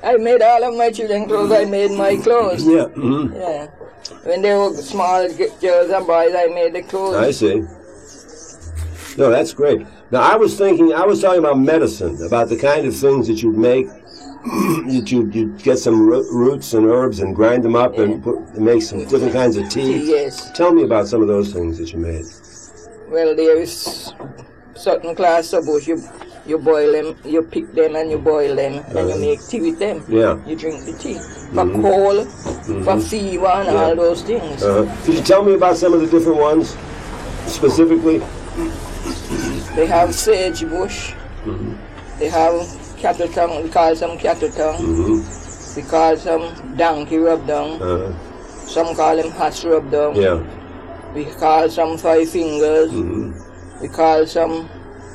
I made all of my children clothes. I made my clothes. Yeah. Mm-hmm. Yeah. When they were small girls and boys, I made the clothes. I see. No, that's great. Now, I was talking about medicine, about the kind of things that you'd make. You'd get some roots and herbs and grind them up and make some different kinds of tea. Yes. Tell me about some of those things that you made. Well, there is certain class of bush. You boil them, you pick them and you boil them, and you make tea with them. Yeah. You drink the tea. For cold, for fever, and all those things. Could you tell me about some of the different ones, specifically? They have sage bush. They have cattle tongue. We call some cattle tongue. We call some donkey rub down. Some call them horse rub down. Yeah. We call some 5 fingers. We call some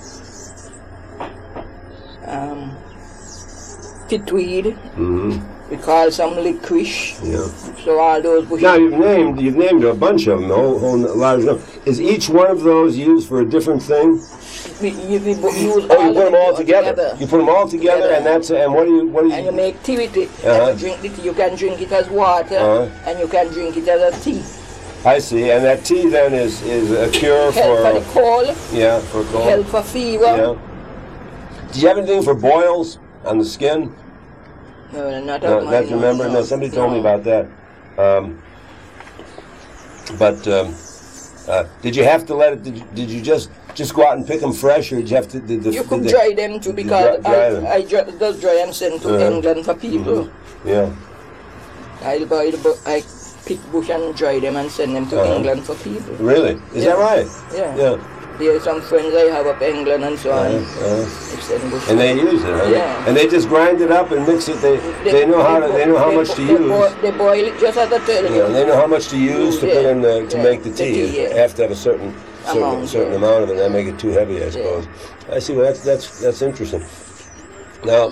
pitweed. We call some licorice. Yeah. So all those bushes. Now you've named a bunch of them, a whole large number. Is each one of those used for a different thing? We use You put them all together. You put them all together, and what do you? And you make tea with it. And you drink the tea. You can drink it as water, and you can drink it as a tea. I see. And that tea then is a cure for the cold. Yeah, for cold. Help for fever. Yeah. Do you have anything for boils on the skin? No, not no, not remember. No, somebody told me about that. Did you have to let it? Did you just go out and pick them fresh, or did you have to? You could dry them too, because I just dry and send to England for people. Yeah. I pick bush and dry them and send them to England for people. Really? Is that right? Yeah. Yeah. There are some friends I have up England and so on. And they use it, right? Yeah. And they just grind it up and mix it. They know how much to use. They boil it just as I tell you. Yeah, they know how much to use to put in to make the tea. You have to have a certain amount of it. That make it too heavy, I suppose. I see. Well, that's interesting. Now,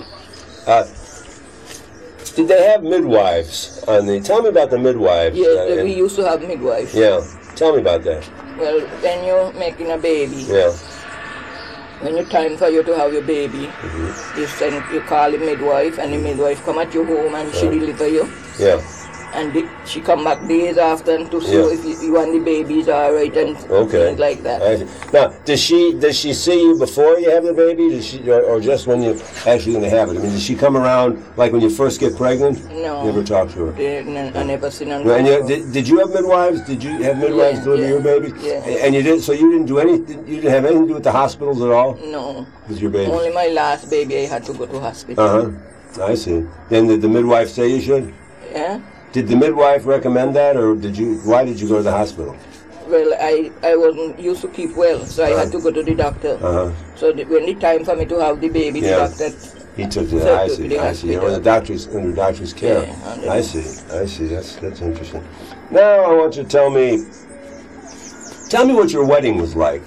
did they have midwives on the? Tell me about the midwives. Yes, we used to have midwives. Yeah. Tell me about that. Well, when you're making a baby, when it's time for you to have your baby, you call the midwife, and the midwife come at your home and she deliver you. Yeah. And she come back days after to see if you and the baby is all right and things like that. Now, does she see you before you have the baby? Does she, or just when you're actually going to have it? I mean, does she come around like when you first get pregnant? No. Never talk to her. I never seen her. And did you have midwives? Did you have midwives deliver your baby? Yeah. And you didn't. So you didn't do anything. You didn't have anything to do with the hospitals at all. No. With your baby. Only my last baby, I had to go to hospital. I see. Then did the midwife say you should? Yeah. Did the midwife recommend that, or why did you go to the hospital? Well, I wasn't used to keep well, so I had to go to the doctor. So when the time for me to have the baby, the doctor... He took you. I see. You were under doctor's care. Yeah, I see. That's interesting. Now I want you to tell me what your wedding was like.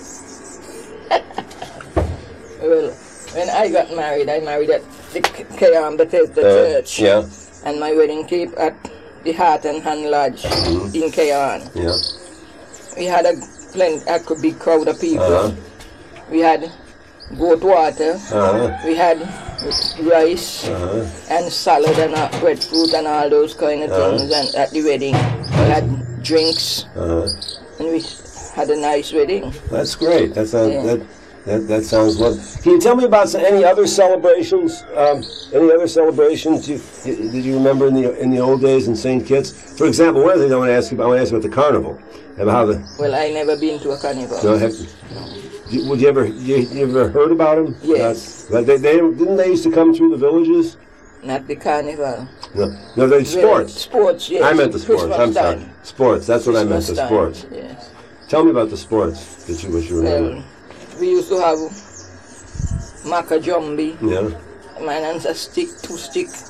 Well, when I got married, I married at the K.R. Bethesda Church. Yeah. And my wedding came at the Heart and Hand Lodge in K.R. Yeah. We had a big crowd of people. We had goat water. We had rice and salad and breadfruit and all those kind of things. And at the wedding, we had drinks. And we had a nice wedding. That's great. That sounds wonderful. Can you tell me about any other celebrations? Any other celebrations did you remember in the old days in St. Kitts? For example, one of the things I want to ask you about the carnival. Well, I never been to a carnival. No, would you ever heard about them? Yes. Didn't they used to come through the villages? Not the carnival. No, they sports. Sports, yes. I meant the sports. Christmas I'm sorry. Sports. That's what I meant. The sports. Yes. Tell me about the sports that you remember. Well, we used to have Macajumbi. Yeah. My hands a stick, 2 stick.